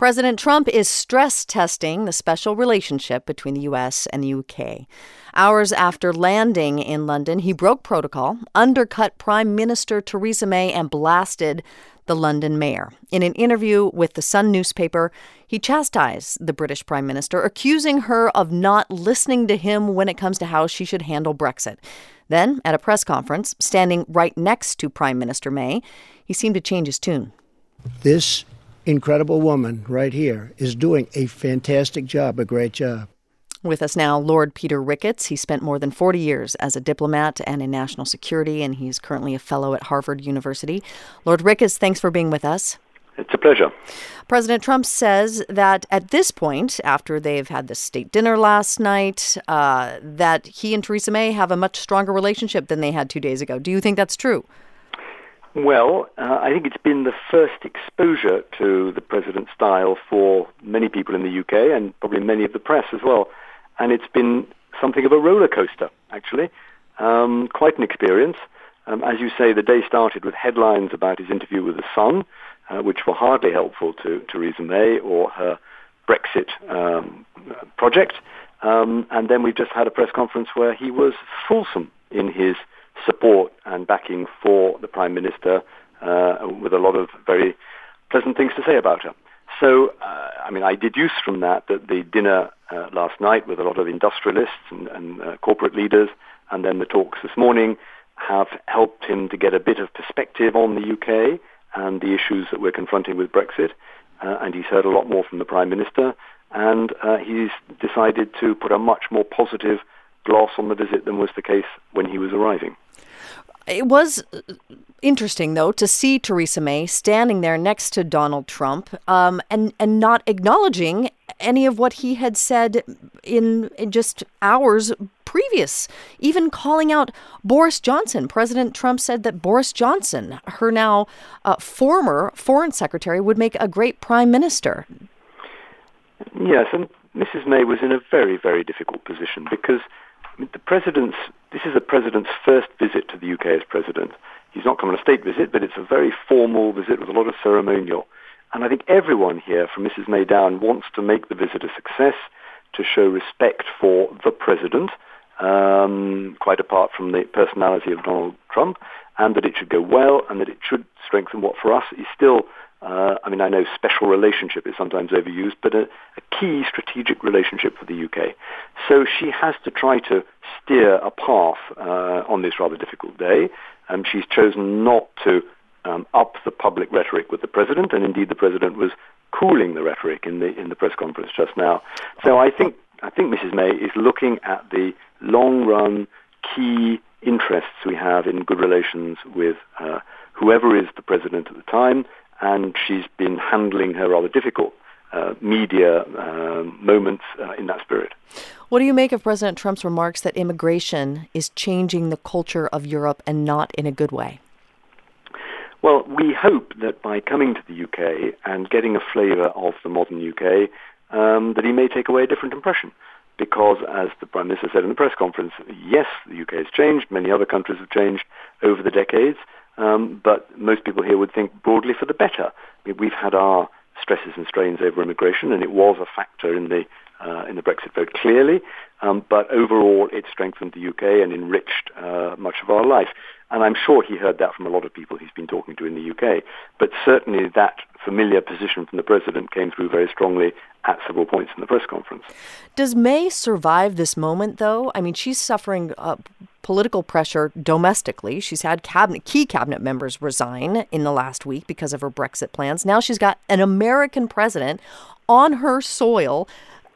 President Trump is stress testing the special relationship between the U.S. and the U.K. Hours after landing in London, he broke protocol, undercut Prime Minister Theresa May, and blasted the London mayor. In an interview with The Sun newspaper, he chastised the British Prime Minister, accusing her of not listening to him when it comes to how she should handle Brexit. Then, at a press conference, standing right next to Prime Minister May, he seemed to change his tune. This incredible woman right here is doing a fantastic job, a great job. With us now, Lord Peter Ricketts. He spent more than 40 years as a diplomat and in national security, and he's currently a fellow at Harvard University. Lord Ricketts, thanks for being with us. It's a pleasure. President Trump says that at this point, after they've had the state dinner last night, that he and Theresa May have a much stronger relationship than they had 2 days ago. Do you think that's true? Well, I think it's been the first exposure to the president's style for many people in the UK and probably many of the press as well. And it's been something of a roller coaster, actually. Quite an experience. As you say, the day started with headlines about his interview with The Sun, which were hardly helpful to Theresa May or her Brexit project. And then we just had a press conference where he was fulsome in his support and backing for the Prime Minister, with a lot of very pleasant things to say about her. So, I deduce from that the dinner last night with a lot of industrialists and corporate leaders, and then the talks this morning, have helped him to get a bit of perspective on the UK and the issues that we're confronting with Brexit. And he's heard a lot more from the Prime Minister, and he's decided to put a much more positive gloss on the visit than was the case when he was arriving. It was interesting, though, to see Theresa May standing there next to Donald Trump and not acknowledging any of what he had said in just hours previous, even calling out Boris Johnson. President Trump said that Boris Johnson, her now former foreign secretary, would make a great prime minister. Yes, and Mrs. May was in a very, very difficult position because this is the president's first visit to the UK as president. He's not come on a state visit, but it's a very formal visit with a lot of ceremonial. And I think everyone here, from Mrs. May down, wants to make the visit a success, to show respect for the president, quite apart from the personality of Donald Trump, and that it should go well, and that it should strengthen what for us is still, I know special relationship is sometimes overused, but a key strategic relationship for the UK. So she has to try to steer a path on this rather difficult day. She's chosen not to up the public rhetoric with the president, and indeed the president was cooling the rhetoric in the press conference just now. So I think Mrs. May is looking at the long-run key interests we have in good relations with whoever is the president at the time, and she's been handling her rather difficult media moments in that spirit. What do you make of President Trump's remarks that immigration is changing the culture of Europe and not in a good way? Well, we hope that by coming to the UK and getting a flavour of the modern UK, that he may take away a different impression. Because, as the Prime Minister said in the press conference, yes, the UK has changed, many other countries have changed over the decades, but most people here would think broadly for the better. We've had our stresses and strains over immigration, and it was a factor in the Brexit vote, clearly. But overall, it strengthened the UK and enriched much of our life. And I'm sure he heard that from a lot of people he's been talking to in the UK. But certainly that familiar position from the president came through very strongly at several points in the press conference. Does May survive this moment, though? I mean, she's suffering political pressure domestically. She's had key cabinet members resign in the last week because of her Brexit plans. Now she's got an American president on her soil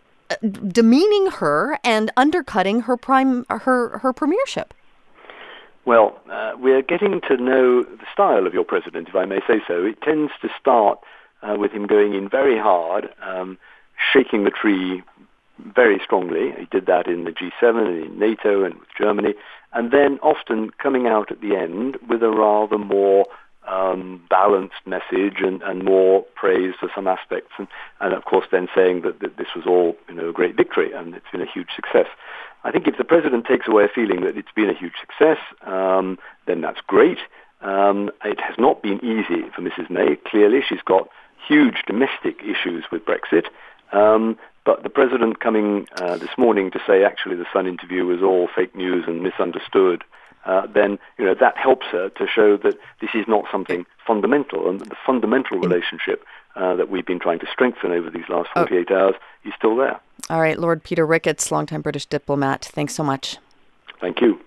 demeaning her and undercutting her premiership. Well, we're getting to know the style of your president, if I may say so. It tends to start with him going in very hard, shaking the tree very strongly. He did that in the G7 and in NATO and with Germany, and then often coming out at the end with a rather more balanced message and more praise for some aspects, and of course then saying that this was all a great victory and it's been a huge success. I think if the president takes away a feeling that it's been a huge success, then that's great. It has not been easy for Mrs. May. Clearly, she's got huge domestic issues with Brexit. But the president coming this morning to say actually the Sun interview was all fake news and misunderstood, then that helps her to show that this is not something fundamental, and that the fundamental relationship that we've been trying to strengthen over these last 48 hours is still there. All right, Lord Peter Ricketts, longtime British diplomat, thanks so much. Thank you.